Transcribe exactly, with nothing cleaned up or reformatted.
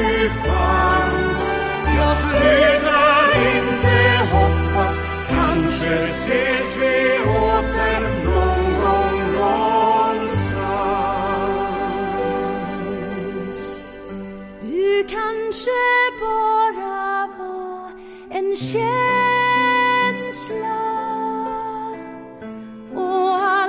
du fanns. Jag slutar inte hoppas, kanske ses vi åter någon gång någonstans. Du kanske bara var en kär